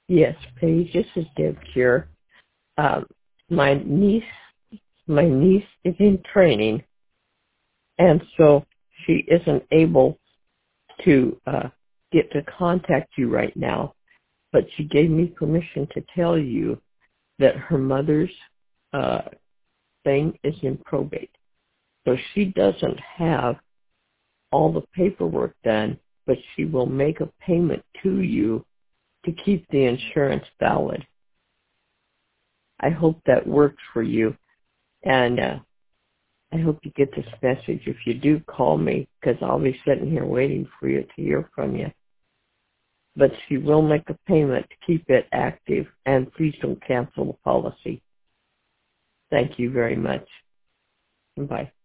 Yes, Paige, this is Deb here. My niece is in training, and so she isn't able to get to contact you right now, but she gave me permission to tell you that her mother's thing is in probate. So she doesn't have all the paperwork done, but she will make a payment to you to keep the insurance valid. I hope that works for you, and I hope you get this message. If you do, call me, because I'll be sitting here waiting for you to hear from you. But she will make a payment to keep it active, and please don't cancel the policy. Thank you very much. Bye.